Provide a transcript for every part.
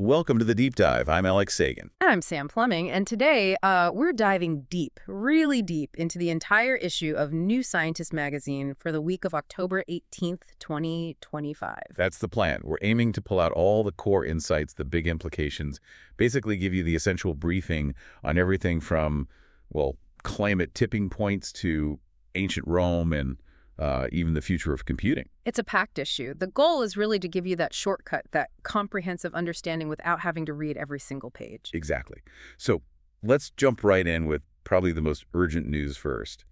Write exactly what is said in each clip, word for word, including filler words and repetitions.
Welcome to the Deep Dive. I'm Alex Sagan. I'm Sam Plumbing, and today uh, we're diving deep, really deep, into the entire issue of New Scientist magazine for the week of October eighteenth, twenty twenty-five. That's the plan. We're aiming to pull out all the core insights, the big implications, basically give you the essential briefing on everything from, well, climate tipping points to ancient Rome and uh, even the future of computing. It's a packed issue. The goal is really to give you that shortcut, that comprehensive understanding without having to read every single page. Exactly. So let's jump right in with probably the most urgent news first,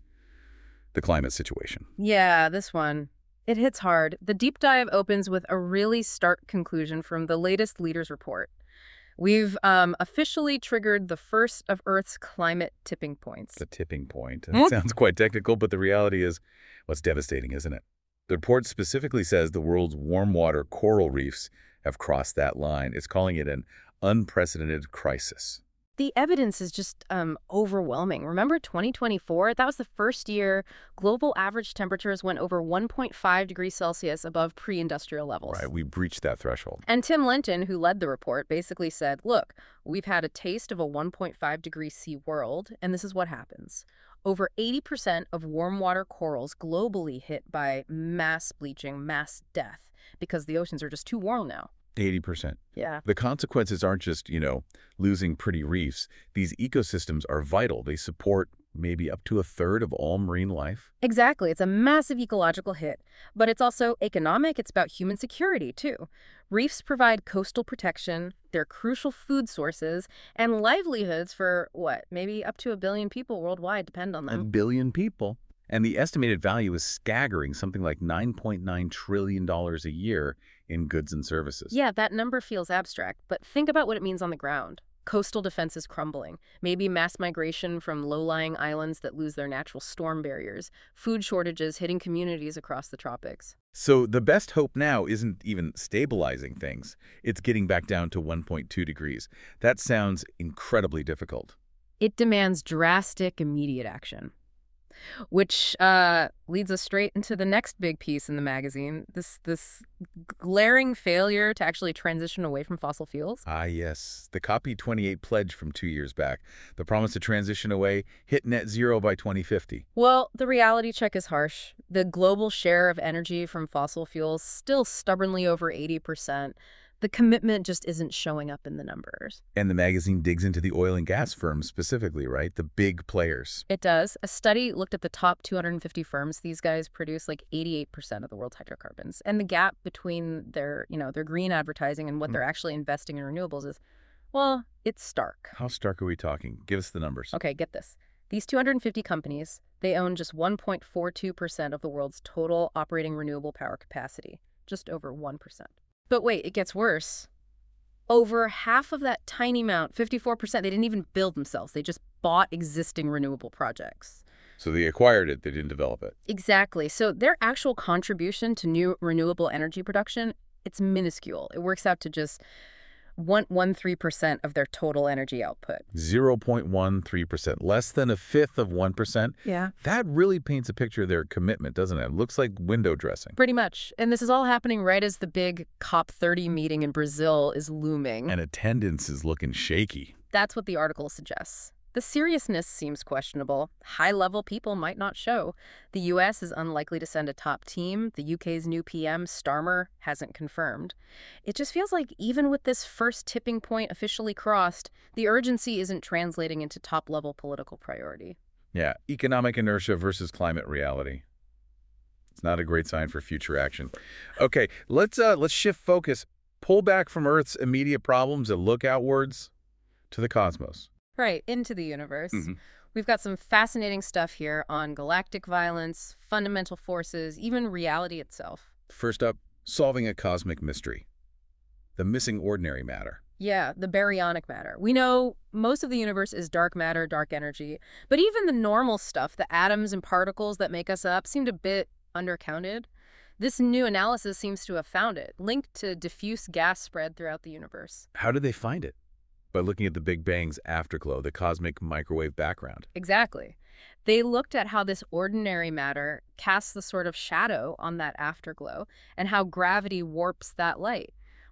the climate situation. Yeah, this one. It hits hard. The deep dive opens with a really stark conclusion from the latest leaders report. We've um, officially triggered the first of Earth's climate tipping points. The tipping point. That sounds quite technical, but the reality is, well, it's devastating, isn't it? The report specifically says the world's warm water coral reefs have crossed that line. It's calling it an unprecedented crisis. The evidence is just um, overwhelming. Remember twenty twenty-four? That was the first year global average temperatures went over one point five degrees Celsius above pre-industrial levels. Right, we breached that threshold. And Tim Lenton, who led the report, basically said, look, we've had a taste of a one point five degree C world, and this is what happens. Over eighty percent of warm water corals globally hit by mass bleaching, mass death, because the oceans are just too warm now. eighty percent. Yeah. The consequences aren't just, you know, losing pretty reefs. These ecosystems are vital. They support maybe up to a third of all marine life. Exactly. It's a massive ecological hit, but it's also economic. It's about human security, too. Reefs provide coastal protection, they're crucial food sources, and livelihoods for, what, maybe up to a billion people worldwide depend on them. A billion people. And the estimated value is staggering, something like nine point nine trillion dollars a year in goods and services. Yeah, that number feels abstract, but think about what it means on the ground. Coastal defenses crumbling, maybe mass migration from low-lying islands that lose their natural storm barriers, food shortages hitting communities across the tropics. So the best hope now isn't even stabilizing things. It's getting back down to one point two degrees. That sounds incredibly difficult. It demands drastic, immediate action. Which uh, leads us straight into the next big piece in the magazine, this this glaring failure to actually transition away from fossil fuels. Ah, yes. The C O P twenty-eight pledge from two years back. The promise to transition away, hit net zero by twenty fifty. Well, the reality check is harsh. The global share of energy from fossil fuels still stubbornly over eighty percent. The commitment just isn't showing up in the numbers. And the magazine digs into the oil and gas firms specifically, right? The big players. It does. A study looked at the top two hundred fifty firms. These guys produce like eighty-eight percent of the world's hydrocarbons. And the gap between their, you know, their green advertising and what mm. they're actually investing in renewables is, well, it's stark. How stark are we talking? Give us the numbers. Okay, get this. These two hundred fifty companies, they own just one point four two percent of the world's total operating renewable power capacity. Just over one percent. But wait, it gets worse. Over half of that tiny amount, fifty-four percent, they didn't even build themselves. They just bought existing renewable projects. So they acquired it, they didn't develop it. Exactly. So their actual contribution to new renewable energy production, it's minuscule. It works out to just zero point one three percent of their total energy output. zero point one three percent, less than a fifth of one percent. Yeah. That really paints a picture of their commitment, doesn't it? It looks like window dressing. Pretty much. And this is all happening right as the big COP thirty meeting in Brazil is looming. And attendance is looking shaky. That's what the article suggests. The seriousness seems questionable. High-level people might not show. The U S is unlikely to send a top team. The U K's new P M, Starmer, hasn't confirmed. It just feels like even with this first tipping point officially crossed, the urgency isn't translating into top-level political priority. Yeah, economic inertia versus climate reality. It's not a great sign for future action. Okay, let's uh, let's shift focus. Pull back from Earth's immediate problems and look outwards to the cosmos. Right, into the universe. Mm-hmm. We've got some fascinating stuff here on galactic violence, fundamental forces, even reality itself. First up, solving a cosmic mystery. The missing ordinary matter. Yeah, the baryonic matter. We know most of the universe is dark matter, dark energy, but even the normal stuff, the atoms and particles that make us up, seemed a bit undercounted. This new analysis seems to have found it, linked to diffuse gas spread throughout the universe. How did they find it? By looking at the Big Bang's afterglow, the cosmic microwave background. Exactly. They looked at how this ordinary matter casts the sort of shadow on that afterglow and how gravity warps that light.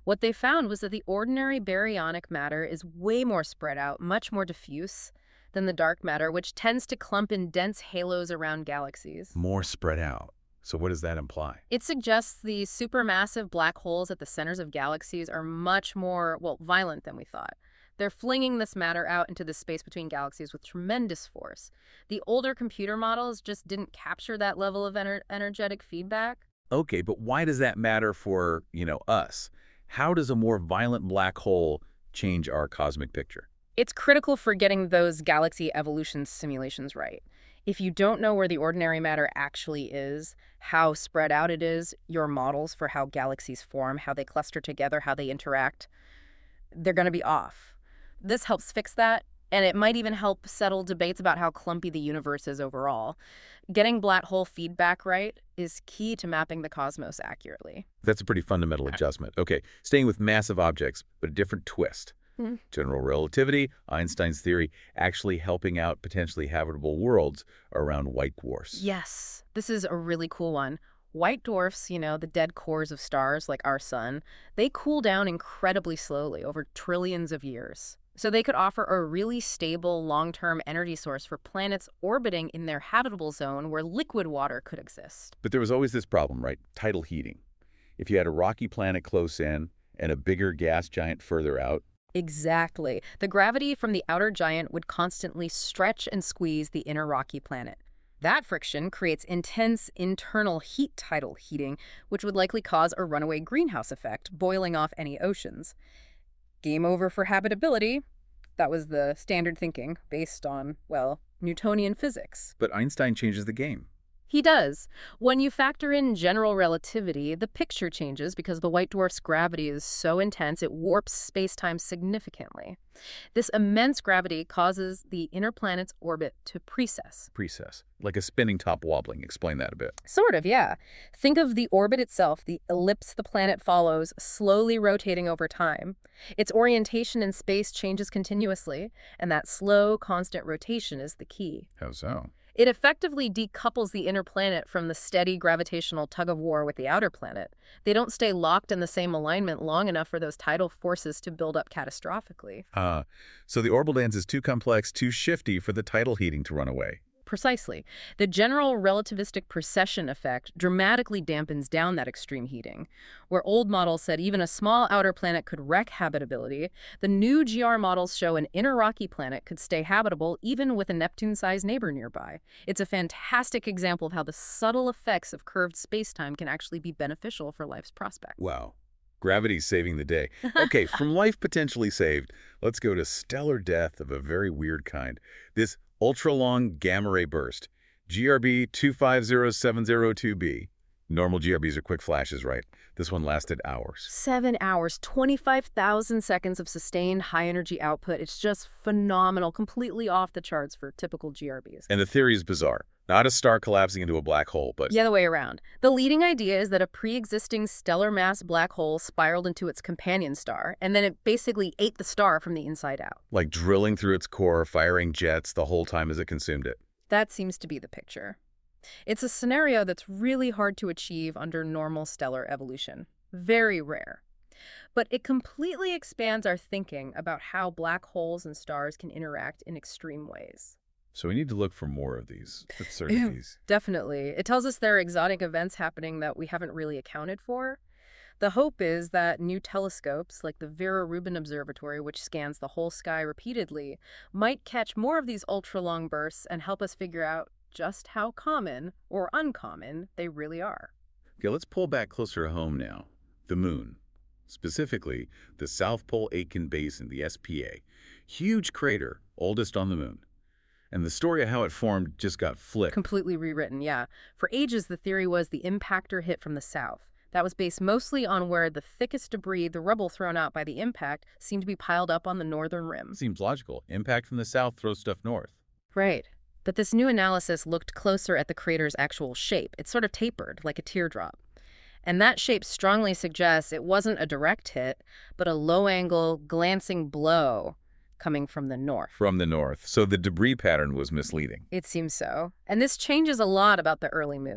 What they found was that the ordinary baryonic matter is way more spread out, much more diffuse than the dark matter, which tends to clump in dense halos around galaxies. More spread out. So what does that imply? It suggests the supermassive black holes at the centers of galaxies are much more, well, violent than we thought. They're flinging this matter out into the space between galaxies with tremendous force. The older computer models just didn't capture that level of ener energetic feedback. Okay, but why does that matter for, you know, us? How does a more violent black hole change our cosmic picture? It's critical for getting those galaxy evolution simulations right. If you don't know where the ordinary matter actually is, how spread out it is, your models for how galaxies form, how they cluster together, how they interact, they're going to be off. This helps fix that, and it might even help settle debates about how clumpy the universe is overall. Getting black hole feedback right is key to mapping the cosmos accurately. That's a pretty fundamental adjustment. Okay, staying with massive objects, but a different twist. Hmm. General relativity, Einstein's theory, actually helping out potentially habitable worlds around white dwarfs. Yes, this is a really cool one. White dwarfs, you know, the dead cores of stars like our sun, they cool down incredibly slowly over trillions of years. So they could offer a really stable, long-term energy source for planets orbiting in their habitable zone where liquid water could exist. But there was always this problem, right? Tidal heating. If you had a rocky planet close in and a bigger gas giant further out. Exactly. The gravity from the outer giant would constantly stretch and squeeze the inner rocky planet. That friction creates intense internal heat tidal heating, which would likely cause a runaway greenhouse effect, boiling off any oceans. Game over for habitability. That was the standard thinking based on, well, Newtonian physics. But Einstein changes the game. He does. When you factor in general relativity, the picture changes because the white dwarf's gravity is so intense it warps space-time significantly. This immense gravity causes the inner planet's orbit to precess. Precess. Like a spinning top wobbling. Explain that a bit. Sort of, yeah. Think of the orbit itself, the ellipse the planet follows, slowly rotating over time. Its orientation in space changes continuously, and that slow, constant rotation is the key. How so? It effectively decouples the inner planet from the steady gravitational tug-of-war with the outer planet. They don't stay locked in the same alignment long enough for those tidal forces to build up catastrophically. Uh, so the orbital dance is too complex, too shifty for the tidal heating to run away. Precisely. The general relativistic precession effect dramatically dampens down that extreme heating. Where old models said even a small outer planet could wreck habitability, the new G R models show an inner rocky planet could stay habitable even with a Neptune-sized neighbor nearby. It's a fantastic example of how the subtle effects of curved spacetime can actually be beneficial for life's prospects. Wow. Gravity's saving the day. Okay, from life potentially saved, let's go to stellar death of a very weird kind. This ultra-long gamma-ray burst, G R B two five zero seven zero two b. Normal G R Bs are quick flashes, right? This one lasted hours. Seven hours, twenty-five thousand seconds of sustained high-energy output. It's just phenomenal, completely off the charts for typical G R Bs. And the theory is bizarre. Not a star collapsing into a black hole, but... The other way around. The leading idea is that a pre-existing stellar mass black hole spiraled into its companion star, and then it basically ate the star from the inside out. Like drilling through its core, firing jets the whole time as it consumed it. That seems to be the picture. It's a scenario that's really hard to achieve under normal stellar evolution. Very rare. But it completely expands our thinking about how black holes and stars can interact in extreme ways. So we need to look for more of these absurdities. Definitely. It tells us there are exotic events happening that we haven't really accounted for. The hope is that new telescopes, like the Vera Rubin Observatory, which scans the whole sky repeatedly, might catch more of these ultra-long bursts and help us figure out just how common or uncommon they really are. Okay, let's pull back closer to home now. The moon. Specifically, the South Pole Aitken Basin, the S P A. Huge crater, oldest on the moon. And the story of how it formed just got flipped. Completely rewritten, yeah. For ages, the theory was the impactor hit from the south. That was based mostly on where the thickest debris, the rubble thrown out by the impact, seemed to be piled up on the northern rim. Seems logical. Impact from the south throws stuff north. Right. But this new analysis looked closer at the crater's actual shape. It's sort of tapered, like a teardrop. And that shape strongly suggests it wasn't a direct hit, but a low-angle, glancing blow coming from the north. From the north. So the debris pattern was misleading. It seems so. And this changes a lot about the early moon.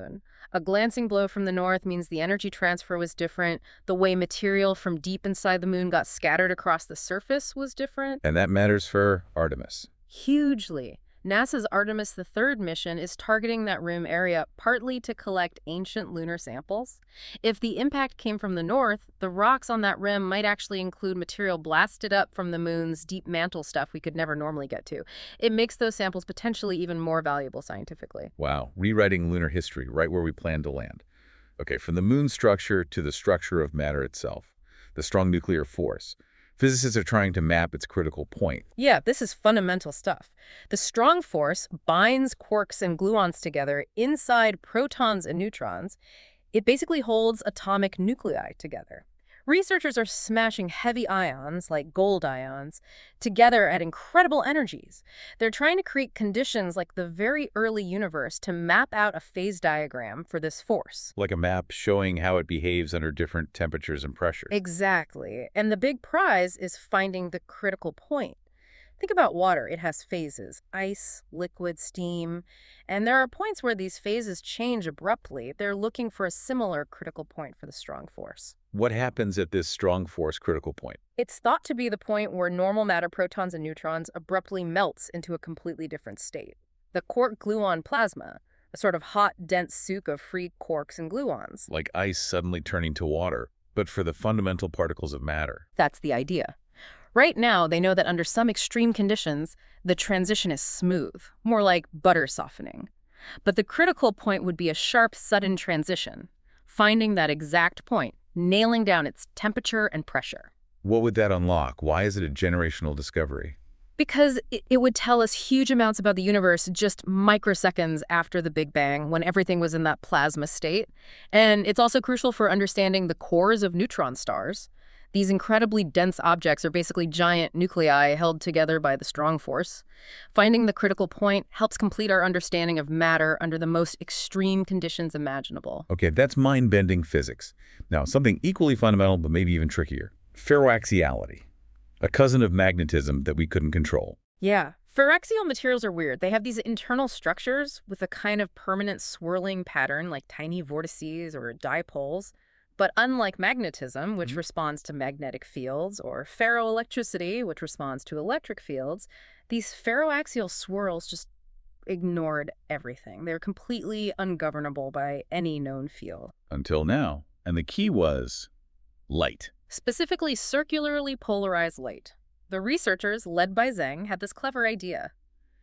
A glancing blow from the north means the energy transfer was different. The way material from deep inside the moon got scattered across the surface was different. And that matters for Artemis. Hugely. NASA's Artemis the third mission is targeting that rim area partly to collect ancient lunar samples. If the impact came from the north, the rocks on that rim might actually include material blasted up from the moon's deep mantle stuff we could never normally get to. It makes those samples potentially even more valuable scientifically. Wow, rewriting lunar history right where we plan to land. Okay, from the moon's structure to the structure of matter itself, the strong nuclear force. Physicists are trying to map its critical point. Yeah, this is fundamental stuff. The strong force binds quarks and gluons together inside protons and neutrons. It basically holds atomic nuclei together. Researchers are smashing heavy ions, like gold ions, together at incredible energies. They're trying to create conditions like the very early universe to map out a phase diagram for this force. Like a map showing how it behaves under different temperatures and pressures. Exactly. And the big prize is finding the critical point. Think about water. It has phases: ice, liquid, steam. And there are points where these phases change abruptly. They're looking for a similar critical point for the strong force. What happens at this strong force critical point? It's thought to be the point where normal matter protons and neutrons abruptly melts into a completely different state. The quark-gluon plasma, a sort of hot, dense soup of free quarks and gluons. Like ice suddenly turning to water, but for the fundamental particles of matter. That's the idea. Right now, they know that under some extreme conditions, the transition is smooth, more like butter softening. But the critical point would be a sharp, sudden transition, finding that exact point, nailing down its temperature and pressure. What would that unlock? Why is it a generational discovery? Because it, it would tell us huge amounts about the universe just microseconds after the Big Bang, when everything was in that plasma state. And it's also crucial for understanding the cores of neutron stars. These incredibly dense objects are basically giant nuclei held together by the strong force. Finding the critical point helps complete our understanding of matter under the most extreme conditions imaginable. Okay, that's mind-bending physics. Now, something equally fundamental, but maybe even trickier. Ferroaxiality, a cousin of magnetism that we couldn't control. Yeah. Ferroaxial materials are weird. They have these internal structures with a kind of permanent swirling pattern, like tiny vortices or dipoles. But unlike magnetism, which mm-hmm. responds to magnetic fields, or ferroelectricity, which responds to electric fields, these ferroaxial swirls just ignored everything. They're completely ungovernable by any known field. Until now. And the key was light. Specifically, circularly polarized light. The researchers, led by Zhang, had this clever idea.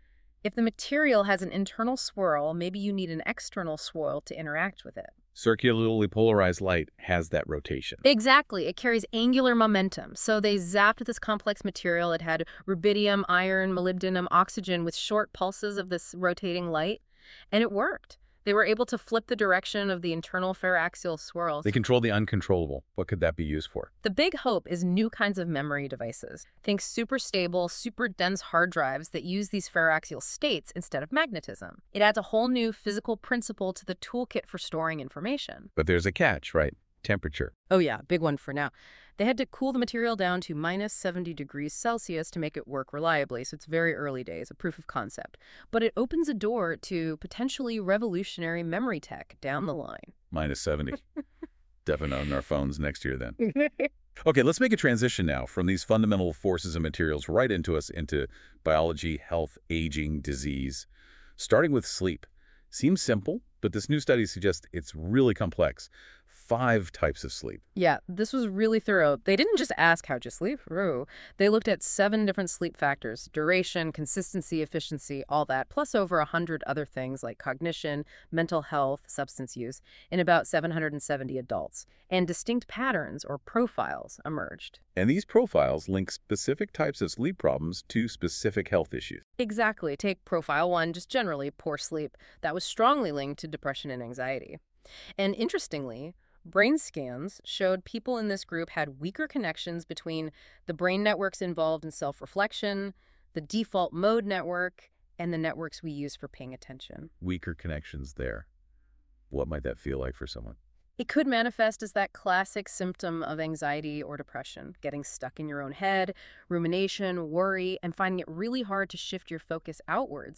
If the material has an internal swirl, maybe you need an external swirl to interact with it. Circularly polarized light has that rotation. Exactly. It carries angular momentum. So they zapped this complex material. It had rubidium, iron, molybdenum, oxygen with short pulses of this rotating light. And it worked. They were able to flip the direction of the internal ferroaxial swirls. They control the uncontrollable. What could that be used for? The big hope is new kinds of memory devices. Think super stable, super dense hard drives that use these ferroaxial states instead of magnetism. It adds a whole new physical principle to the toolkit for storing information. But there's a catch, right? Temperature. Oh yeah, big one for now. They had to cool the material down to minus seventy degrees Celsius to make it work reliably, so it's very early days, a proof of concept. But it opens a door to potentially revolutionary memory tech down the line. minus seventy. Definitely on our phones next year then. Okay, let's make a transition now from these fundamental forces and materials right into us into biology, health, aging, disease. Starting with sleep. Seems simple, but this new study suggests it's really complex. Five types of sleep. Yeah, this was really thorough. They didn't just ask how'd you sleep. Ooh. They looked at seven different sleep factors: duration, consistency, efficiency, all that, plus over a hundred other things like cognition, mental health, substance use, in about seven hundred seventy adults. And distinct patterns or profiles emerged. And these profiles link specific types of sleep problems to specific health issues. Exactly. Take profile one, just generally poor sleep. That was strongly linked to depression and anxiety. And interestingly, brain scans showed people in this group had weaker connections between the brain networks involved in self-reflection, the default mode network, and the networks we use for paying attention. Weaker connections there. What might that feel like for someone? It could manifest as that classic symptom of anxiety or depression, getting stuck in your own head, rumination, worry, and finding it really hard to shift your focus outwards.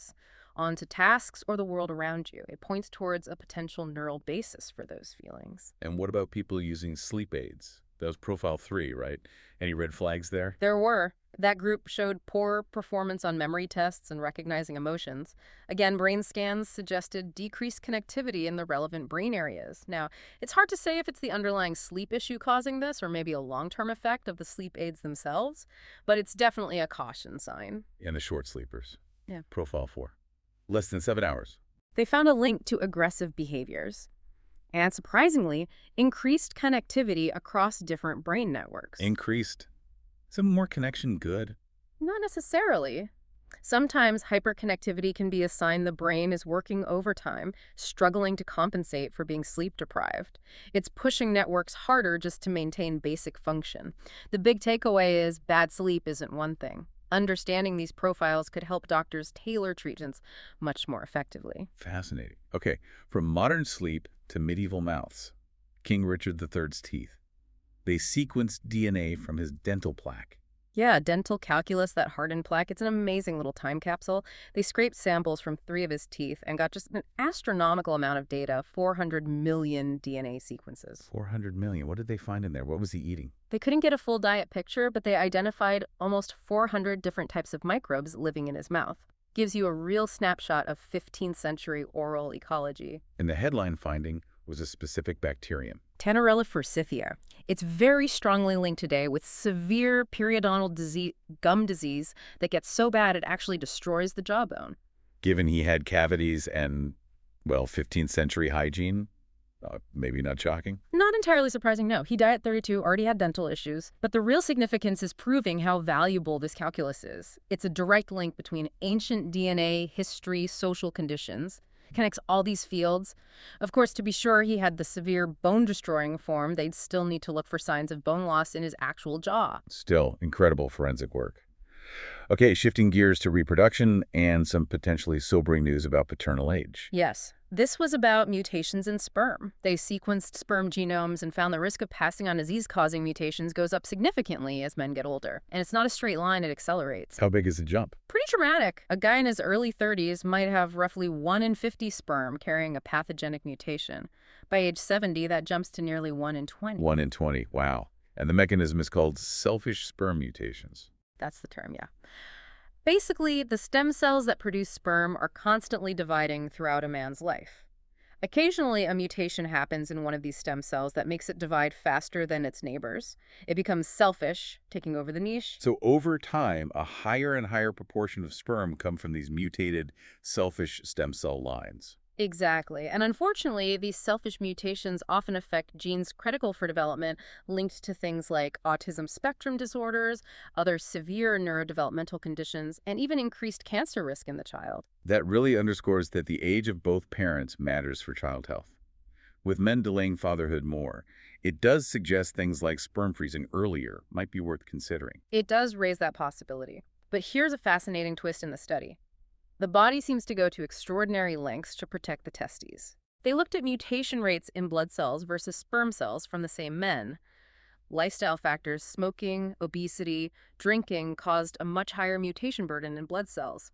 onto tasks or the world around you. It points towards a potential neural basis for those feelings. And what about people using sleep aids? That was profile three, right? Any red flags there? There were. That group showed poor performance on memory tests and recognizing emotions. Again, brain scans suggested decreased connectivity in the relevant brain areas. Now, it's hard to say if it's the underlying sleep issue causing this or maybe a long-term effect of the sleep aids themselves, but it's definitely a caution sign. And the short sleepers. Yeah. Profile four. Less than seven hours. They found a link to aggressive behaviors. And surprisingly, increased connectivity across different brain networks. Increased. Isn't more connection good? Not necessarily. Sometimes hyperconnectivity can be a sign the brain is working overtime, struggling to compensate for being sleep deprived. It's pushing networks harder just to maintain basic function. The big takeaway is bad sleep isn't one thing. Understanding these profiles could help doctors tailor treatments much more effectively. Fascinating. Okay, from modern sleep to medieval mouths, King Richard the third's teeth. They sequenced D N A from his dental plaque. Yeah, dental calculus, that hardened plaque, it's an amazing little time capsule. They scraped samples from three of his teeth and got just an astronomical amount of data, four hundred million D N A sequences. four hundred million. What did they find in there? What was he eating? They couldn't get a full diet picture, but they identified almost four hundred different types of microbes living in his mouth. Gives you a real snapshot of fifteenth century oral ecology. And the headline finding was a specific bacterium. Tannerella forsythia. It's very strongly linked today with severe periodontal disease, gum disease that gets so bad it actually destroys the jawbone. Given he had cavities and, well, fifteenth century hygiene, uh, maybe not shocking. Not entirely surprising, no. He died at thirty-two, already had dental issues. But the real significance is proving how valuable this calculus is. It's a direct link between ancient D N A, history, social conditions. Connects all these fields. Of course, to be sure he had the severe bone-destroying form, they'd still need to look for signs of bone loss in his actual jaw. Still, incredible forensic work. Okay, shifting gears to reproduction and some potentially sobering news about paternal age. Yes. This was about mutations in sperm. They sequenced sperm genomes and found the risk of passing on disease-causing mutations goes up significantly as men get older. And it's not a straight line, it accelerates. How big is the jump? Pretty dramatic. A guy in his early thirties might have roughly one in fifty sperm carrying a pathogenic mutation. By age seventy, that jumps to nearly one in twenty. one in twenty, wow. And the mechanism is called selfish sperm mutations. That's the term, yeah. Basically, the stem cells that produce sperm are constantly dividing throughout a man's life. Occasionally, a mutation happens in one of these stem cells that makes it divide faster than its neighbors. It becomes selfish, taking over the niche. So over time, a higher and higher proportion of sperm come from these mutated, selfish stem cell lines. Exactly. And unfortunately, these selfish mutations often affect genes critical for development, linked to things like autism spectrum disorders, other severe neurodevelopmental conditions, and even increased cancer risk in the child. That really underscores that the age of both parents matters for child health. With men delaying fatherhood more, it does suggest things like sperm freezing earlier might be worth considering. It does raise that possibility. But here's a fascinating twist in the study. The body seems to go to extraordinary lengths to protect the testes. They looked at mutation rates in blood cells versus sperm cells from the same men. Lifestyle factors, smoking, obesity, drinking caused a much higher mutation burden in blood cells.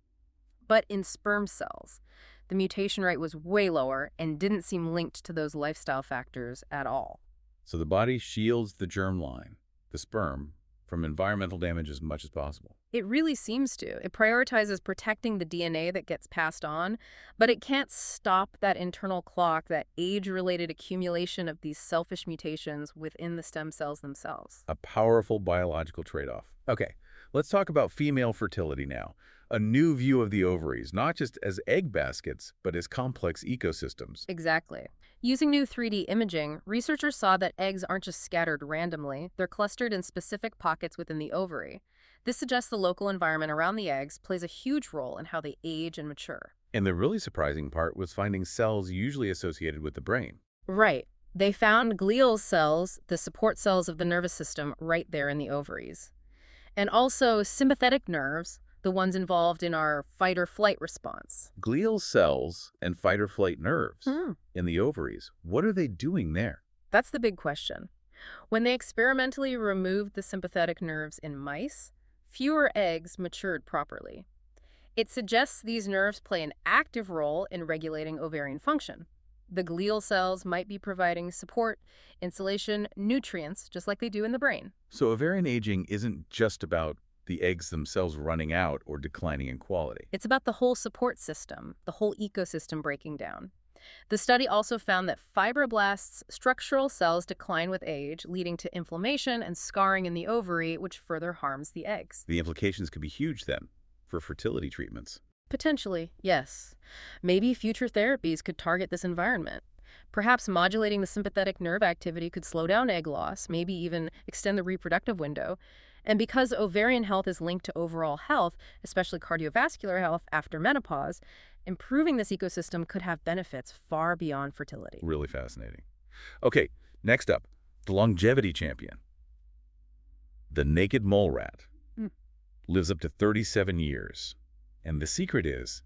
But in sperm cells, the mutation rate was way lower and didn't seem linked to those lifestyle factors at all. So the body shields the germline, the sperm, from environmental damage as much as possible. It really seems to. It prioritizes protecting the D N A that gets passed on, but it can't stop that internal clock, that age-related accumulation of these selfish mutations within the stem cells themselves. A powerful biological trade-off. Okay, let's talk about female fertility now. A new view of the ovaries, not just as egg baskets, but as complex ecosystems. Exactly. Using new three D imaging, researchers saw that eggs aren't just scattered randomly, they're clustered in specific pockets within the ovary. This suggests the local environment around the eggs plays a huge role in how they age and mature. And the really surprising part was finding cells usually associated with the brain. Right. They found glial cells, the support cells of the nervous system, right there in the ovaries. And also sympathetic nerves, the ones involved in our fight-or-flight response. Glial cells and fight-or-flight nerves Hmm. in the ovaries. What are they doing there? That's the big question. When they experimentally removed the sympathetic nerves in mice, fewer eggs matured properly. It suggests these nerves play an active role in regulating ovarian function. The glial cells might be providing support, insulation, nutrients, just like they do in the brain. So ovarian aging isn't just about the eggs themselves running out or declining in quality. It's about the whole support system, the whole ecosystem breaking down. The study also found that fibroblasts' structural cells decline with age, leading to inflammation and scarring in the ovary, which further harms the eggs. The implications could be huge then for fertility treatments. Potentially, yes. Maybe future therapies could target this environment. Perhaps modulating the sympathetic nerve activity could slow down egg loss, maybe even extend the reproductive window. And because ovarian health is linked to overall health, especially cardiovascular health after menopause, improving this ecosystem could have benefits far beyond fertility. Really fascinating. Okay, next up, the longevity champion. The naked mole rat Mm. lives up to thirty-seven years. And the secret is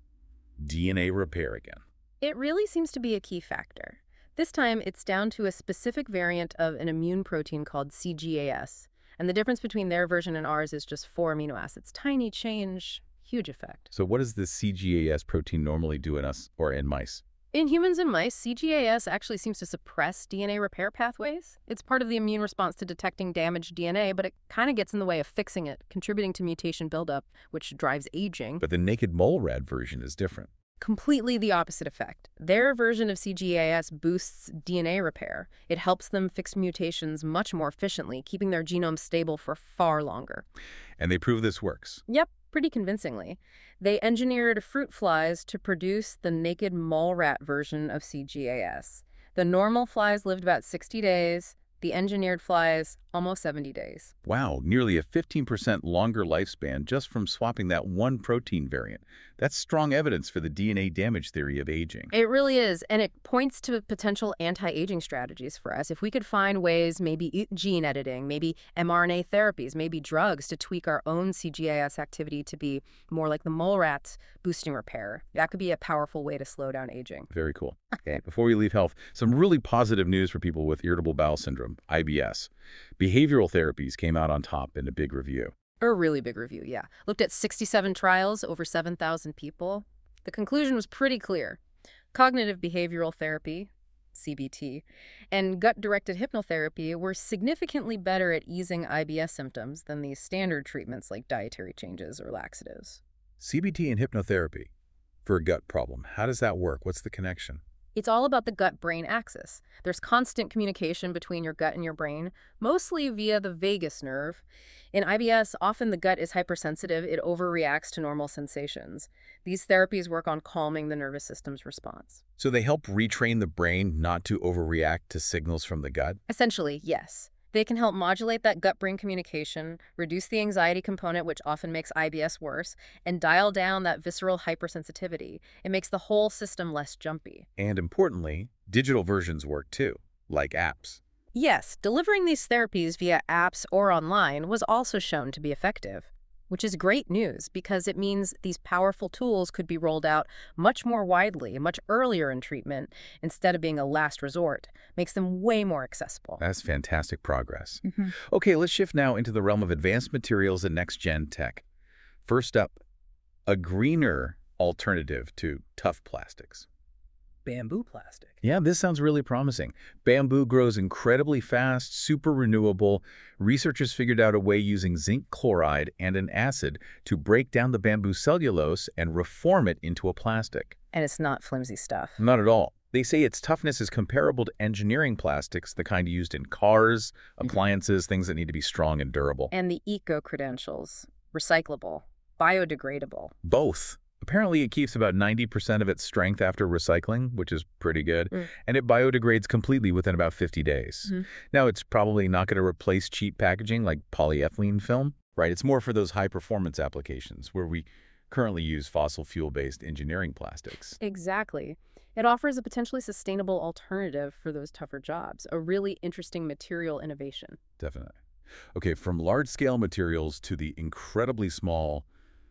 D N A repair again. It really seems to be a key factor. This time, it's down to a specific variant of an immune protein called C G A S. And the difference between their version and ours is just four amino acids. Tiny change, huge effect. So what does this C G A S protein normally do in us or in mice? In humans and mice, C G A S actually seems to suppress D N A repair pathways. It's part of the immune response to detecting damaged D N A, but it kind of gets in the way of fixing it, contributing to mutation buildup, which drives aging. But the naked mole rat version is different. Completely the opposite effect. Their version of C G A S boosts D N A repair. It helps them fix mutations much more efficiently, keeping their genome stable for far longer. And they prove this works. Yep, pretty convincingly. They engineered fruit flies to produce the naked mole rat version of C G A S. The normal flies lived about sixty days. The engineered flies, almost seventy days. Wow, nearly a fifteen percent longer lifespan just from swapping that one protein variant. That's strong evidence for the D N A damage theory of aging. It really is, and it points to potential anti-aging strategies for us. If we could find ways, maybe e- gene editing, maybe mRNA therapies, maybe drugs to tweak our own C G A S activity to be more like the mole rats, boosting repair, that could be a powerful way to slow down aging. Very cool. Okay, before we leave health, some really positive news for people with irritable bowel syndrome, I B S. Behavioral therapies came out on top in a big review. A really big review, yeah. Looked at sixty-seven trials, over seven thousand people. The conclusion was pretty clear. Cognitive behavioral therapy, C B T, and gut-directed hypnotherapy were significantly better at easing I B S symptoms than these standard treatments like dietary changes or laxatives. C B T and hypnotherapy for a gut problem. How does that work? What's the connection? It's all about the gut-brain axis. There's constant communication between your gut and your brain, mostly via the vagus nerve. In I B S, often the gut is hypersensitive. It overreacts to normal sensations. These therapies work on calming the nervous system's response. So they help retrain the brain not to overreact to signals from the gut? Essentially, yes. They can help modulate that gut-brain communication, reduce the anxiety component, which often makes I B S worse, and dial down that visceral hypersensitivity. It makes the whole system less jumpy. And importantly, digital versions work too, like apps. Yes, delivering these therapies via apps or online was also shown to be effective, which is great news because it means these powerful tools could be rolled out much more widely, much earlier in treatment, instead of being a last resort. Makes them way more accessible. That's fantastic progress. Mm-hmm. Okay, let's shift now into the realm of advanced materials and next-gen tech. First up, a greener alternative to tough plastics. Bamboo plastic. Yeah, this sounds really promising. Bamboo grows incredibly fast, super renewable. Researchers figured out a way using zinc chloride and an acid to break down the bamboo cellulose and reform it into a plastic. And it's not flimsy stuff. Not at all. They say its toughness is comparable to engineering plastics, the kind used in cars, appliances, things that need to be strong and durable. And the eco-credentials, recyclable, biodegradable. Both. Apparently, it keeps about ninety percent of its strength after recycling, which is pretty good, Mm. and it biodegrades completely within about fifty days. Mhm. Now, it's probably not going to replace cheap packaging like polyethylene film, right? It's more for those high-performance applications where we currently use fossil fuel-based engineering plastics. Exactly. It offers a potentially sustainable alternative for those tougher jobs, a really interesting material innovation. Definitely. Okay, from large-scale materials to the incredibly small,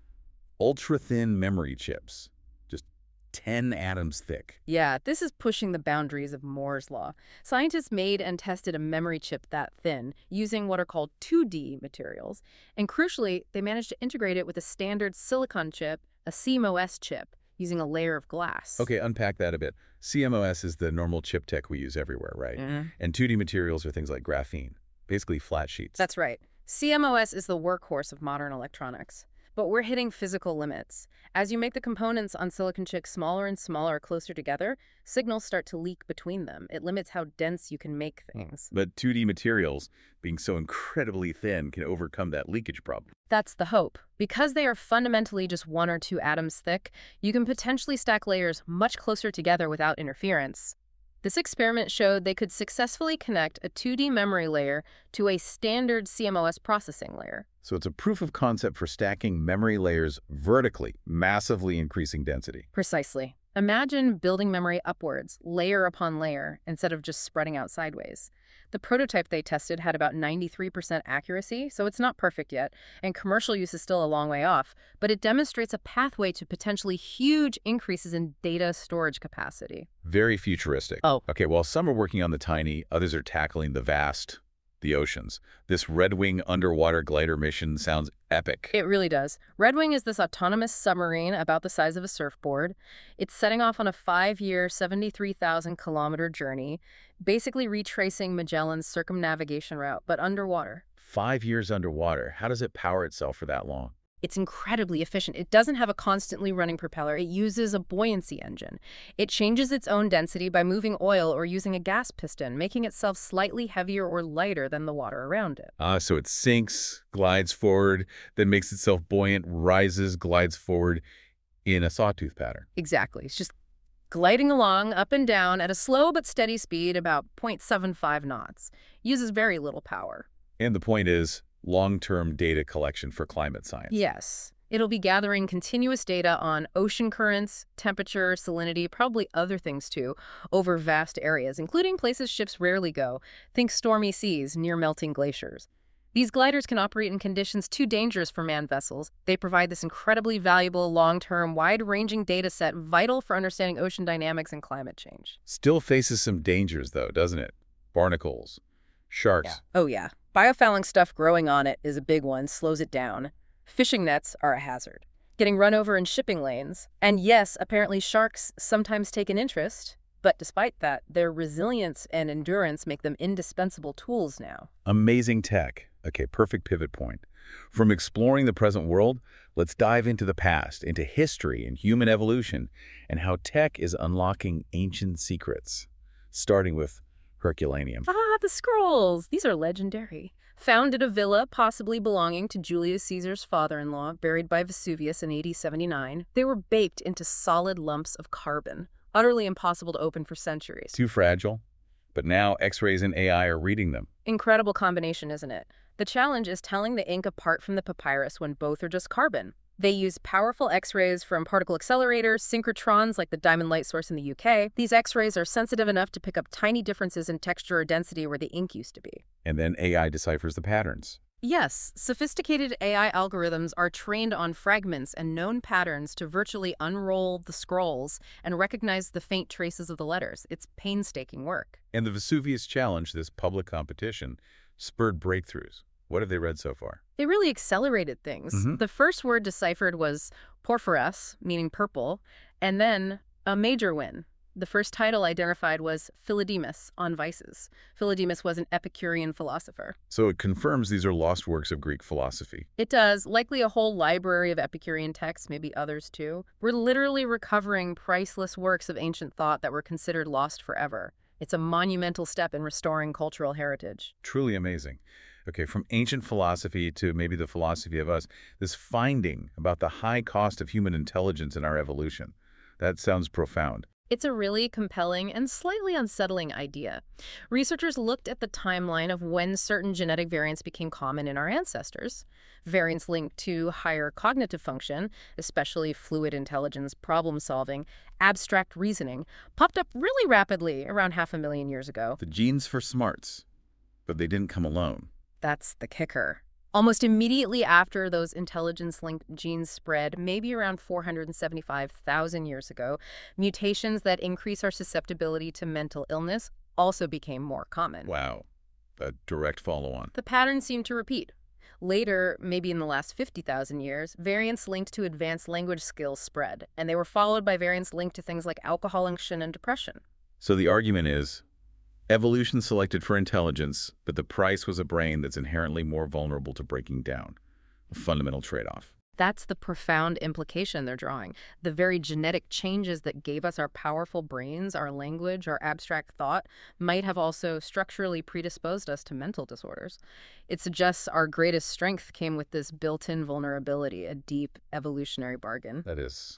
ultra-thin memory chips, just ten atoms thick. Yeah, this is pushing the boundaries of Moore's law. Scientists made and tested a memory chip that thin using what are called two D materials, and crucially, they managed to integrate it with a standard silicon chip a C M O S chip, using a layer of glass. Okay, unpack that a bit. C M O S is the normal chip tech we use everywhere, right? Mm-hmm. And two D materials are things like graphene, basically flat sheets. That's right. C M O S is the workhorse of modern electronics. But we're hitting physical limits. As you make the components on silicon chips smaller and smaller closer together, signals start to leak between them. It limits how dense you can make things. But two D materials, being so incredibly thin, can overcome that leakage problem. That's the hope. Because they are fundamentally just one or two atoms thick, you can potentially stack layers much closer together without interference. This experiment showed they could successfully connect a two D memory layer to a standard C M O S processing layer. So it's a proof of concept for stacking memory layers vertically, massively increasing density. Precisely. Imagine building memory upwards, layer upon layer, instead of just spreading out sideways. The prototype they tested had about ninety-three percent accuracy, so it's not perfect yet, and commercial use is still a long way off, but it demonstrates a pathway to potentially huge increases in data storage capacity. Very futuristic. Oh. Okay, while some are working on the tiny, others are tackling the vast, the oceans. This Red Wing underwater glider mission sounds epic. It really does. Red Wing is this autonomous submarine about the size of a surfboard. It's setting off on a five-year, seventy-three thousand kilometer journey, basically retracing Magellan's circumnavigation route, but underwater. Five years underwater. How does it power itself for that long? It's incredibly efficient. It doesn't have a constantly running propeller. It uses a buoyancy engine. It changes its own density by moving oil or using a gas piston, making itself slightly heavier or lighter than the water around it. Ah, so it sinks, glides forward, then makes itself buoyant, rises, glides forward in a sawtooth pattern. Exactly. It's just gliding along up and down at a slow but steady speed, about zero point seven five knots. Uses very little power. And the point is, long-term data collection for climate science. Yes. It'll be gathering continuous data on ocean currents, temperature, salinity, probably other things too, over vast areas, including places ships rarely go. Think stormy seas near melting glaciers. These gliders can operate in conditions too dangerous for manned vessels. They provide this incredibly valuable, long-term, wide-ranging data set vital for understanding ocean dynamics and climate change. Still faces some dangers, though, doesn't it? Barnacles, sharks. Yeah. Oh, yeah. Biofouling stuff growing on it is a big one, slows it down. Fishing nets are a hazard. Getting run over in shipping lanes. And yes, apparently sharks sometimes take an interest, but despite that, their resilience and endurance make them indispensable tools now. Amazing tech. Okay, perfect pivot point. From exploring the present world, let's dive into the past, into history and human evolution, and how tech is unlocking ancient secrets, starting with Herculaneum. Ah, the scrolls! These are legendary. Found at a villa possibly belonging to Julius Caesar's father-in-law, buried by Vesuvius in A D seventy-nine, they were baked into solid lumps of carbon, utterly impossible to open for centuries. Too fragile, but now X-rays and A I are reading them. Incredible combination, isn't it? The challenge is telling the ink apart from the papyrus when both are just carbon. They use powerful X-rays from particle accelerators, synchrotrons like the Diamond Light Source in the U K. These X-rays are sensitive enough to pick up tiny differences in texture or density where the ink used to be. And then A I deciphers the patterns. Yes, sophisticated A I algorithms are trained on fragments and known patterns to virtually unroll the scrolls and recognize the faint traces of the letters. It's painstaking work. And the Vesuvius Challenge, this public competition, spurred breakthroughs. What have they read so far? They really accelerated things. Mm-hmm. The first word deciphered was porphyros, meaning purple, and then a major win. The first title identified was Philodemus on Vices. Philodemus was an Epicurean philosopher. So it confirms these are lost works of Greek philosophy. It does, likely a whole library of Epicurean texts, maybe others too. We're literally recovering priceless works of ancient thought that were considered lost forever. It's a monumental step in restoring cultural heritage. Truly amazing. Okay, from ancient philosophy to maybe the philosophy of us, this finding about the high cost of human intelligence in our evolution, that sounds profound. It's a really compelling and slightly unsettling idea. Researchers looked at the timeline of when certain genetic variants became common in our ancestors. Variants linked to higher cognitive function, especially fluid intelligence, problem solving, abstract reasoning, popped up really rapidly around half a million years ago. The genes for smarts, but they didn't come alone. That's the kicker. Almost immediately after those intelligence-linked genes spread, maybe around four hundred seventy-five thousand years ago, mutations that increase our susceptibility to mental illness also became more common. Wow, a direct follow-on. The pattern seemed to repeat. Later, maybe in the last fifty thousand years, variants linked to advanced language skills spread, and they were followed by variants linked to things like alcohol addiction and depression. So the argument is, evolution selected for intelligence, but the price was a brain that's inherently more vulnerable to breaking down. A fundamental trade-off. That's the profound implication they're drawing. The very genetic changes that gave us our powerful brains, our language, our abstract thought, might have also structurally predisposed us to mental disorders. It suggests our greatest strength came with this built-in vulnerability, a deep evolutionary bargain. That is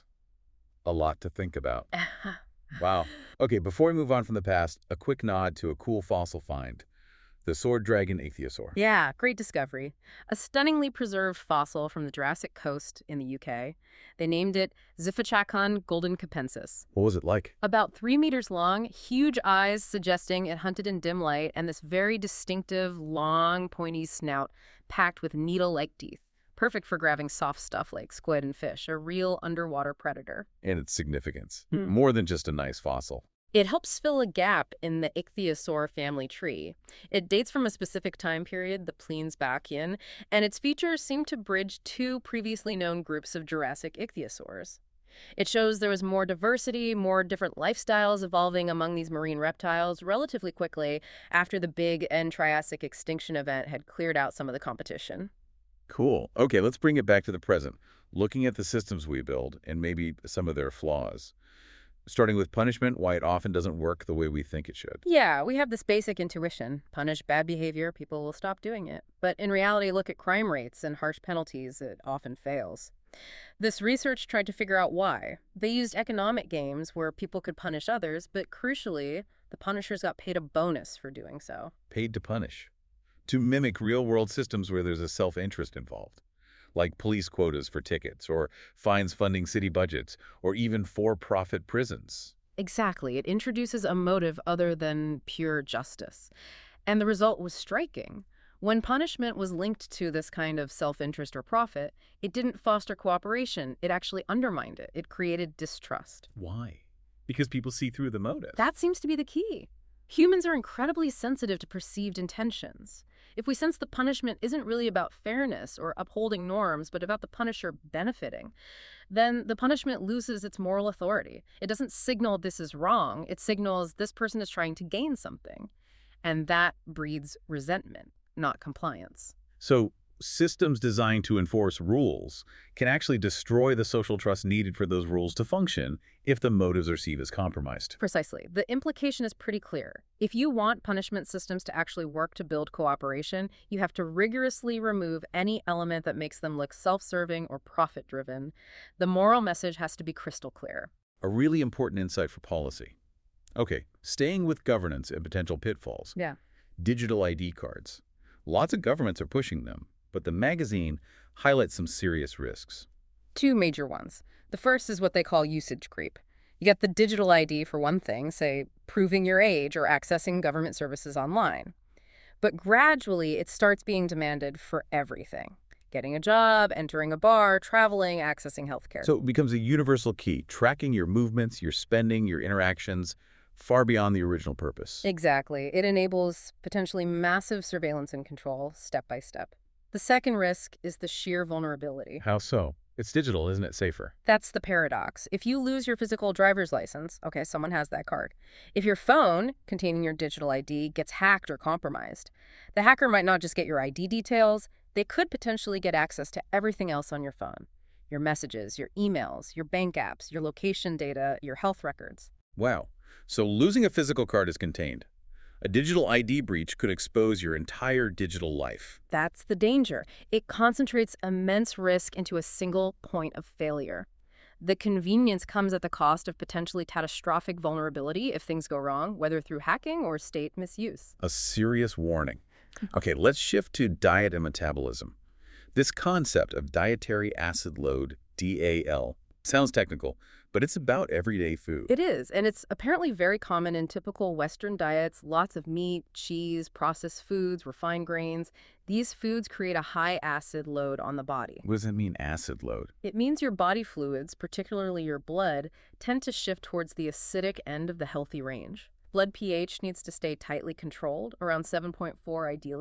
a lot to think about. Wow. Okay, before we move on from the past, a quick nod to a cool fossil find. The sword dragon ichthyosaur. Yeah, great discovery. A stunningly preserved fossil from the Jurassic Coast in the U K. They named it Ziphichacon goldencapensis. What was it like? About three meters long, huge eyes suggesting it hunted in dim light, and this very distinctive, long, pointy snout packed with needle-like teeth. Perfect for grabbing soft stuff like squid and fish, a real underwater predator. And its significance. Hmm. More than just a nice fossil. It helps fill a gap in the ichthyosaur family tree. It dates from a specific time period, the Pliensbachian, and its features seem to bridge two previously known groups of Jurassic ichthyosaurs. It shows there was more diversity, more different lifestyles evolving among these marine reptiles relatively quickly after the big end Triassic extinction event had cleared out some of the competition. Cool. Okay, let's bring it back to the present. Looking at the systems we build and maybe some of their flaws. Starting with punishment, why it often doesn't work the way we think it should. Yeah, we have this basic intuition. Punish bad behavior, people will stop doing it. But in reality, look at crime rates and harsh penalties. It often fails. This research tried to figure out why. They used economic games where people could punish others, but crucially, the punishers got paid a bonus for doing so. Paid to punish. To mimic real-world systems where there's a self-interest involved. Like police quotas for tickets, or fines funding city budgets, or even for-profit prisons. Exactly. It introduces a motive other than pure justice. And the result was striking. When punishment was linked to this kind of self-interest or profit, it didn't foster cooperation. It actually undermined it. It created distrust. Why? Because people see through the motive. That seems to be the key. Humans are incredibly sensitive to perceived intentions. If we sense the punishment isn't really about fairness or upholding norms, but about the punisher benefiting, then the punishment loses its moral authority. It doesn't signal this is wrong. It signals this person is trying to gain something. And that breeds resentment, not compliance. So systems designed to enforce rules can actually destroy the social trust needed for those rules to function if the motives are seen as compromised. Precisely. The implication is pretty clear. If you want punishment systems to actually work to build cooperation, you have to rigorously remove any element that makes them look self-serving or profit-driven. The moral message has to be crystal clear. A really important insight for policy. Okay, staying with governance and potential pitfalls. Yeah. Digital I D cards. Lots of governments are pushing them, but the magazine highlights some serious risks. Two major ones. The first is what they call usage creep. You get the digital I D for one thing, say proving your age or accessing government services online. But gradually, it starts being demanded for everything. Getting a job, entering a bar, traveling, accessing healthcare. So it becomes a universal key, tracking your movements, your spending, your interactions, far beyond the original purpose. Exactly. It enables potentially massive surveillance and control, step by step. The second risk is the sheer vulnerability. How so? It's digital, isn't it safer? That's the paradox. If you lose your physical driver's license, okay, someone has that card. If your phone containing your digital I D gets hacked or compromised, the hacker might not just get your I D details, they could potentially get access to everything else on your phone. Your messages, your emails, your bank apps, your location data, your health records. Wow. So losing a physical card is contained. A digital I D breach could expose your entire digital life. That's the danger. It concentrates immense risk into a single point of failure. The convenience comes at the cost of potentially catastrophic vulnerability if things go wrong, whether through hacking or state misuse. A serious warning. Okay, let's shift to diet and metabolism. This concept of dietary acid load, D A L, sounds technical, but it's about everyday food. It is, and it's apparently very common in typical Western diets. Lots of meat, cheese, processed foods, refined grains. These foods create a high acid load on the body. What does that mean, acid load? It means your body fluids, particularly your blood, tend to shift towards the acidic end of the healthy range. Blood pH needs to stay tightly controlled, around seven point four ideally,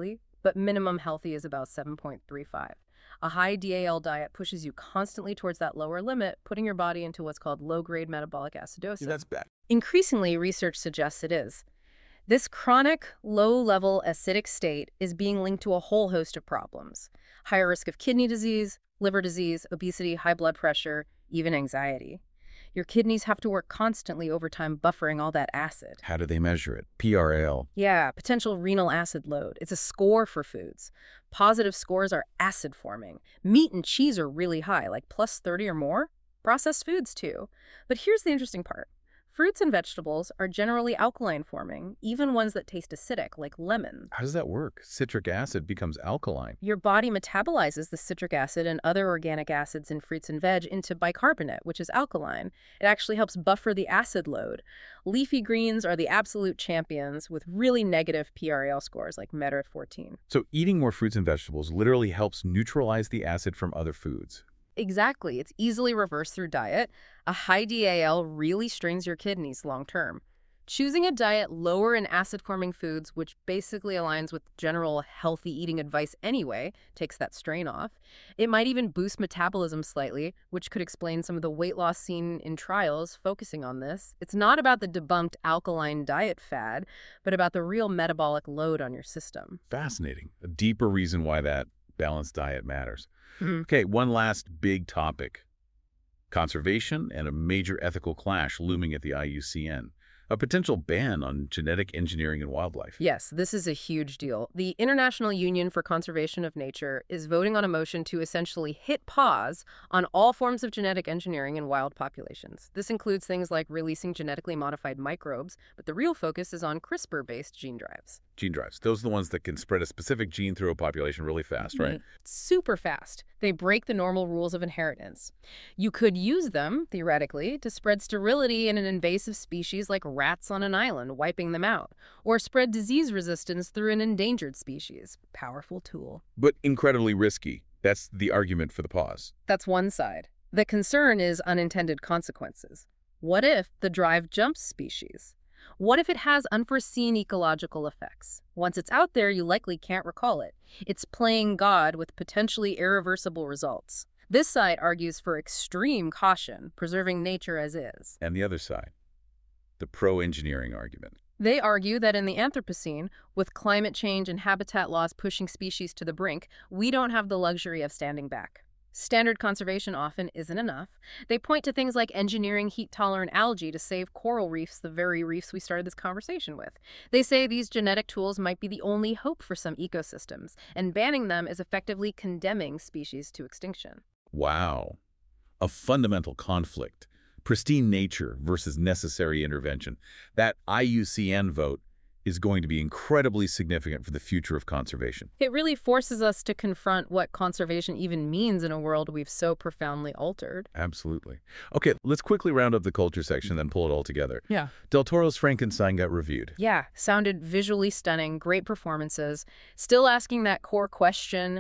but minimum healthy is about seven point three five. A high D A L diet pushes you constantly towards that lower limit, putting your body into what's called low-grade metabolic acidosis. Yeah, that's bad. Increasingly, research suggests it is. This chronic, low-level acidic state is being linked to a whole host of problems. Higher risk of kidney disease, liver disease, obesity, high blood pressure, even anxiety. Your kidneys have to work constantly over time buffering all that acid. How do they measure it? P R A L. Yeah, potential renal acid load. It's a score for foods. Positive scores are acid forming. Meat and cheese are really high, like plus thirty or more. Processed foods too. But here's the interesting part. Fruits and vegetables are generally alkaline forming, even ones that taste acidic, like lemons. How does that work? Citric acid becomes alkaline. Your body metabolizes the citric acid and other organic acids in fruits and veg into bicarbonate, which is alkaline. It actually helps buffer the acid load. Leafy greens are the absolute champions with really negative P R A L scores, like Meta at fourteen. So eating more fruits and vegetables literally helps neutralize the acid from other foods. Exactly. It's easily reversed through diet. A high D A L really strains your kidneys long term. Choosing a diet lower in acid-forming foods, which basically aligns with general healthy eating advice anyway, takes that strain off. It might even boost metabolism slightly, which could explain some of the weight loss seen in trials focusing on this. It's not about the debunked alkaline diet fad, but about the real metabolic load on your system. Fascinating. A deeper reason why that balanced diet matters. Mm-hmm. Okay, one last big topic. Conservation and a major ethical clash looming at the I U C N. A potential ban on genetic engineering in wildlife. Yes, this is a huge deal. The International Union for Conservation of Nature is voting on a motion to essentially hit pause on all forms of genetic engineering in wild populations. This includes things like releasing genetically modified microbes, but the real focus is on CRISPR-based gene drives. Gene drives. Those are the ones that can spread a specific gene through a population really fast, right? Super fast. They break the normal rules of inheritance. You could use them, theoretically, to spread sterility in an invasive species like rats on an island, wiping them out, or spread disease resistance through an endangered species. Powerful tool. But incredibly risky. That's the argument for the pause. That's one side. The concern is unintended consequences. What if the drive jumps species? What if it has unforeseen ecological effects? Once it's out there, you likely can't recall it. It's playing God with potentially irreversible results. This side argues for extreme caution, preserving nature as is. And the other side, the pro-engineering argument. They argue that in the Anthropocene, with climate change and habitat loss pushing species to the brink, we don't have the luxury of standing back. Standard conservation often isn't enough. They point to things like engineering heat-tolerant algae to save coral reefs, the very reefs we started this conversation with. They say these genetic tools might be the only hope for some ecosystems, and banning them is effectively condemning species to extinction. Wow. A fundamental conflict. Pristine nature versus necessary intervention. That I U C N vote is going to be incredibly significant for the future of conservation. It really forces us to confront what conservation even means in a world we've so profoundly altered. Absolutely. Okay, let's quickly round up the culture section, then pull it all together. Yeah. Del Toro's Frankenstein got reviewed. Yeah, sounded visually stunning, great performances. Still asking that core question,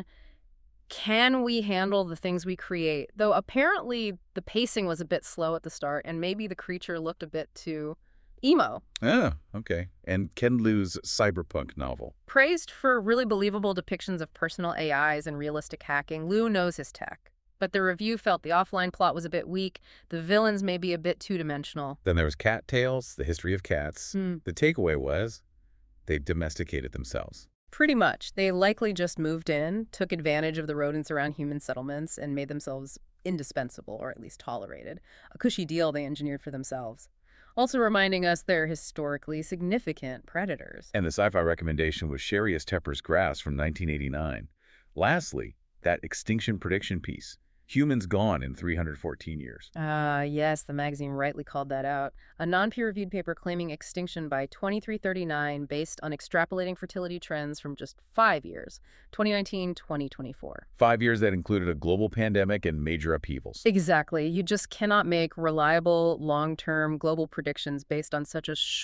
can we handle the things we create? Though apparently the pacing was a bit slow at the start, and maybe the creature looked a bit too emo. Ah, okay. And Ken Liu's cyberpunk novel. Praised for really believable depictions of personal A Is and realistic hacking, Liu knows his tech. But the review felt the offline plot was a bit weak, the villains may be a bit two-dimensional. Then there was Cat Tales, The History of Cats. Hmm. The takeaway was they domesticated themselves. Pretty much. They likely just moved in, took advantage of the rodents around human settlements, and made themselves indispensable, or at least tolerated. A cushy deal they engineered for themselves. Also reminding us they're historically significant predators. And the sci-fi recommendation was Sharius Tepper's Grass from nineteen eighty-nine. Lastly, that extinction prediction piece. Humans gone in three hundred fourteen years. Ah, uh, yes, the magazine rightly called that out. A non-peer-reviewed paper claiming extinction by twenty-three thirty-nine based on extrapolating fertility trends from just five years, twenty nineteen to twenty twenty-four. Five years that included a global pandemic and major upheavals. Exactly. You just cannot make reliable, long-term global predictions based on such a short,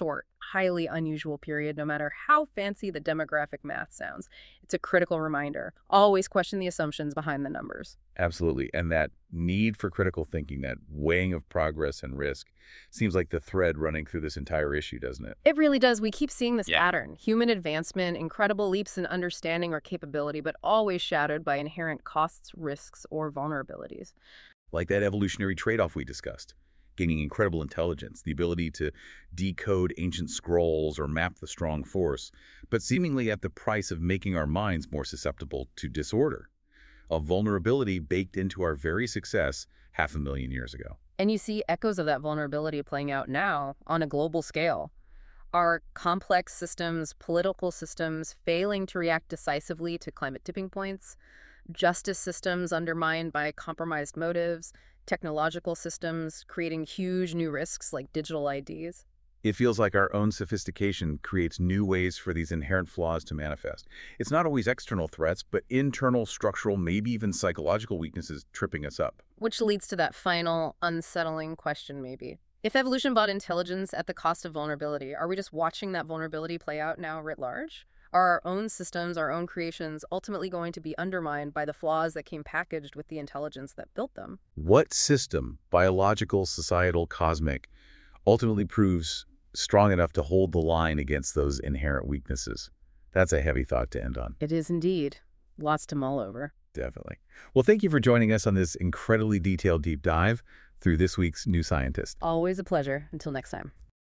highly unusual period, no matter how fancy the demographic math sounds. It's a critical reminder. Always question the assumptions behind the numbers. Absolutely. And that need for critical thinking, that weighing of progress and risk, seems like the thread running through this entire issue, doesn't it? It really does. We keep seeing this Yeah. pattern. Human advancement, incredible leaps in understanding or capability, but always shadowed by inherent costs, risks, or vulnerabilities. Like that evolutionary trade-off we discussed. Gaining incredible intelligence, the ability to decode ancient scrolls or map the strong force, but seemingly at the price of making our minds more susceptible to disorder. A vulnerability baked into our very success half a million years ago. And you see echoes of that vulnerability playing out now on a global scale. Are complex systems, political systems, failing to react decisively to climate tipping points? Justice systems undermined by compromised motives? Technological systems creating huge new risks like digital I Ds? It feels like our own sophistication creates new ways for these inherent flaws to manifest. It's not always external threats, but internal, structural, maybe even psychological weaknesses tripping us up. Which leads to that final, unsettling question, maybe. If evolution bought intelligence at the cost of vulnerability, are we just watching that vulnerability play out now writ large? Are our own systems, our own creations, ultimately going to be undermined by the flaws that came packaged with the intelligence that built them? What system, biological, societal, cosmic, ultimately proves strong enough to hold the line against those inherent weaknesses? That's a heavy thought to end on. It is indeed. Lots to mull over. Definitely. Well, thank you for joining us on this incredibly detailed deep dive through this week's New Scientist. Always a pleasure. Until next time.